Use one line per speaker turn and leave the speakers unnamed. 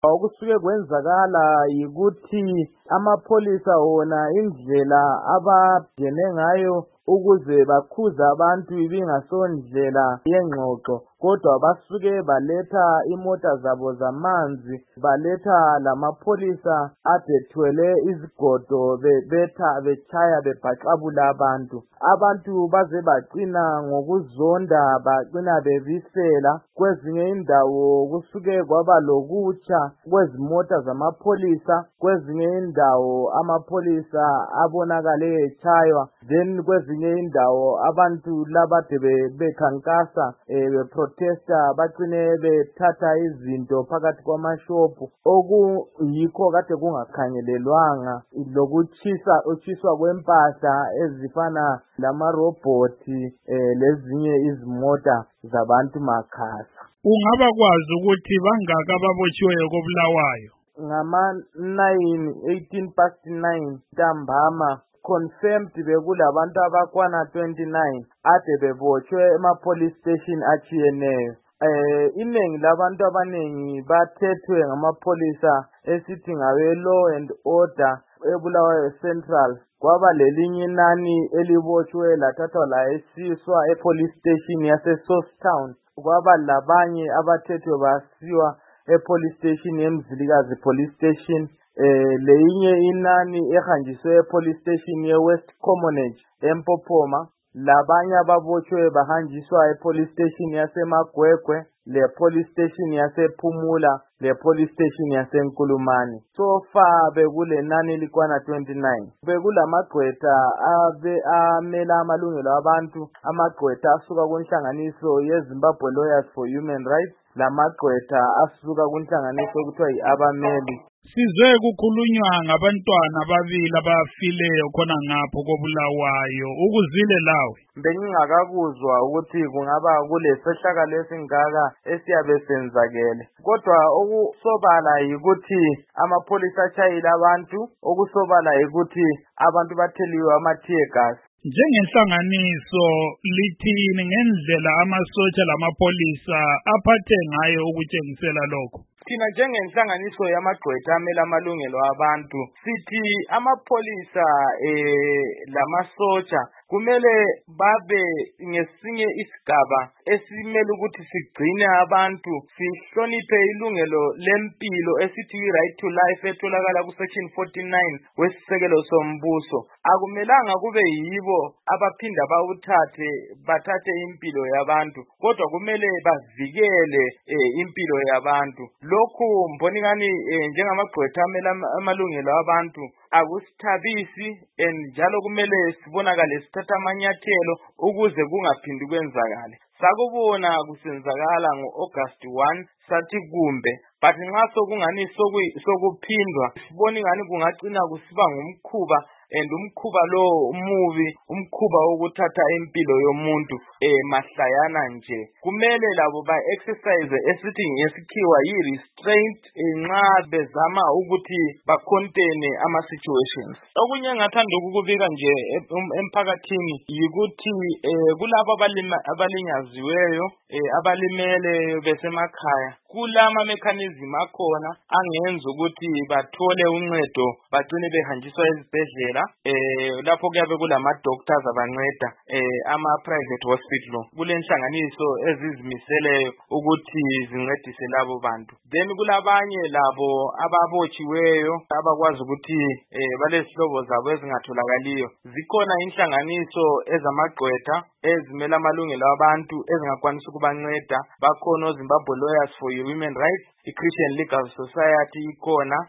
Okusuke kwenzakala yikuthi amapholisa wona indlela ababhene ngayo ukuze bakhuza abantu ibingasondlela yengxoxo, kodwa basuke baletha imota zabo zamanzi, baletha lamapholisa adethwele izigodo betshaya bebhaxabula abantu. Abantu baze bacina ngokuzonda, bacina bebisela. Kwezinye indawo kusuke kwaba lokutsha kwezimota zamapholisa, kwezinye indawo amapholisa abonakale etshaywa, then kwezinye indawo abantu labade bekhankasa beprotesta bacine bethatha izinto phakathi kwamashopu, okuyikho kade kungakhangelelwanga, utshiswa kwempahla ezifana lamarobhoti lezinye izimota zabantu makhasa.
Ungaba kwazi ukuthi bangaka ababotshiweyo koBulawayo?
Ngama-9, 9:18 ntambama confirmed bekulabantu abakwana 29 ade bebotshwe ema-police station atshiyeneyo. Iningi labantu abanengi bathethwe ngamapholisa esithi ngabe law and order eBulawayo Central. Kwaba lelinye inani elibotshwe lathathwa layisiswa epolice station yase-Sourcetown. Kwaba labanye abathethwe basiwa epolice station yeMzilikazi police station. Leyinye inani ehanjiswe epolice station ye-West Commonwealth eMpophoma. Labanye ababotshwe bahanjiswa epolice station yaseMagwegwe, le police station yasePhumula, le police station yaseNkulumane. So far bekule nani likwana 29. Bekulamagqwetha amela amalungelo abantu, amagqwetha asuka kunhlanganiso yeZimbabwe Lawyers for Human Rights, lamagqwetha asuka kunhlanganiso okuthiwa yi-Abameli.
Sizwe kukhulunywa ngabantwana ababili abafileyo khona ngapho koBulawayo. Ukuzile lawe?
Bengingakakuzwa ukuthi kungaba kulesehlakalo esingaka esiyabe senzakele. Kodwa okusobala yikuthi amapholisa atshayile abantu, okusobala yikuthi abantu batheliwe ama-tear gas.
Njengenhlanganiso lithini ngendlela amasotsha lamapholisa aphathe ngayo ukutshengisela lokho?
Thina njengenhlanganiso yamagqwetha amela amalungelo abantu sithi amapholisa lamasotsha kumele babe ngesinye isigaba esimele ukuthi sigcine abantu, sihloniphe ilungelo lempilo esithi i-right to life etholakala ku-section 49 wesisekelo sombuso. Akumelanga kube yibo abaphinda bathathe impilo yabantu, kodwa kumele bavikele impilo yabantu. Lokhu mboningani njengamagqwetha amela amalungelo abantu akusithabisi, njalo kumele sibonakale sithatha amanyathelo ukuze kungaphindi kwenzakale. Sakubona kusenzakala ngo-August 1 sathi kumbe, but nxa sokungani sokuphindwa sibona ingani kungagcina kusiba ngumkhuba, and umkhuba lo umubi, umkhuba wokuthatha impilo yomuntu mahlayana nje. Kumele labo ba-exercise esithi ngesikhiwa yi-restraint nxa bezama ukuthi ba-contain ama-situations. Okunye engathanda ukukubika nje emphakathini yikuthi kulabo abalinyaziweyo, abalimele besemakhaya, kulama mechanism akhona angenza ukuthi bathole uncedo, bagcine behanjiswa ezibhedlela lapho kuyabe kulama-doctors abanceda ama-private hospital. Kulenhlanganiso ezizimiseleyo ukuthi zincedise labo bantu. Then kulabanye labo ababotshiweyo abakwazi ukuthi balezihlobo zabo ezingatholakaliyo. Zikhona inhlanganiso ezamagqwetha ezimela amalungelo abantu ezingakwanisa ukubanceda. Bakhona oZimbabwe Lawyers for Human Rights, i-Christian Legal Society ikhona,